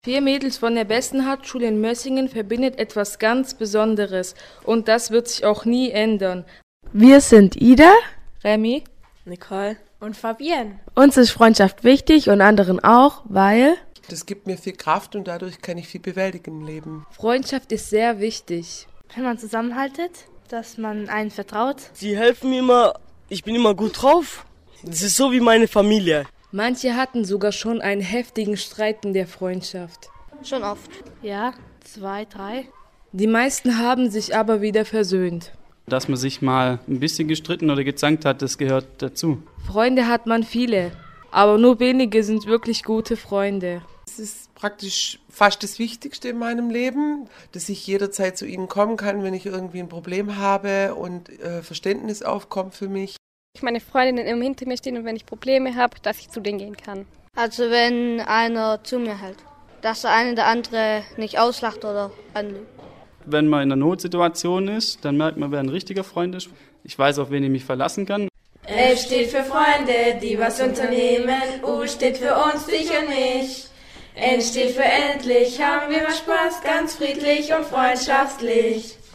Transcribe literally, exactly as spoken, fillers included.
Vier Mädels von der besten Hauptschule in Mössingen verbindet etwas ganz Besonderes und das wird sich auch nie ändern. Wir sind Ida, Remy, Nicole und Fabienne. Uns ist Freundschaft wichtig und anderen auch, weil... Das gibt mir viel Kraft und dadurch kann ich viel bewältigen im Leben. Freundschaft ist sehr wichtig. Wenn man zusammenhaltet, dass man einen vertraut. Sie helfen mir immer, ich bin immer gut drauf. Das ist so wie meine Familie. Manche hatten sogar schon einen heftigen Streit in der Freundschaft. Schon oft. Ja, zwei, drei. Die meisten haben sich aber wieder versöhnt. Dass man sich mal ein bisschen gestritten oder gezankt hat, das gehört dazu. Freunde hat man viele, aber nur wenige sind wirklich gute Freunde. Es ist praktisch fast das Wichtigste in meinem Leben, dass ich jederzeit zu ihnen kommen kann, wenn ich irgendwie ein Problem habe und äh, Verständnis aufkommt für mich. Meine Freundinnen immer hinter mir stehen und wenn ich Probleme habe, dass ich zu denen gehen kann. Also wenn einer zu mir hält, dass der eine der andere nicht auslacht oder anlügt. Wenn man in einer Notsituation ist, dann merkt man, wer ein richtiger Freund ist. Ich weiß, auf wen ich mich verlassen kann. F steht für Freunde, die was unternehmen. U steht für uns, dich und mich. N steht für endlich, haben wir mal Spaß, ganz friedlich und freundschaftlich.